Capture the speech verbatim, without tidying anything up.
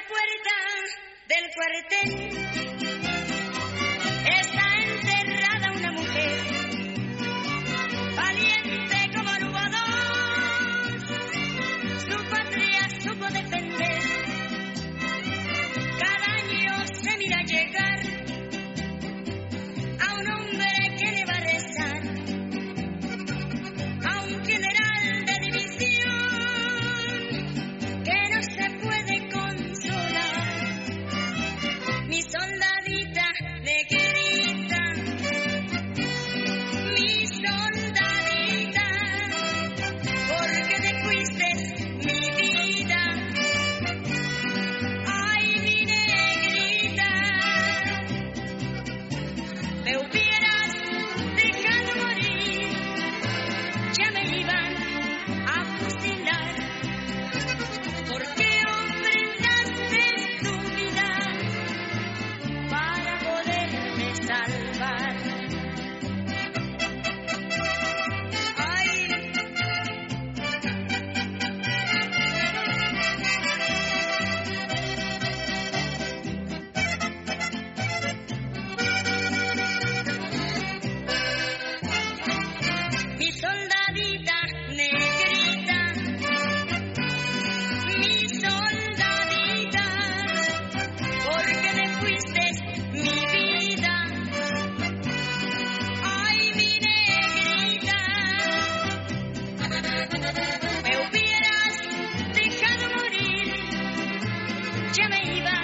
puerta del cuartel está encerrada una mujer, valiente como no hubo dos, su patria supo defender, cada año se mira llegar a un hombre que le va a rezar, a un general de división que no se puede consolar. Mi soldadita negrita, mi soldadita, porque te fuiste mi vida, ay mi negrita, me hubieras dejado morir, ya me iban a fusilar, porque ofrendaste tu vida para poderme salvar. Ay, mi soldadita negrita, mi soldadita, porque te fuiste mi vida, ay mi negrita, me hubieras dejado morir, ya me iba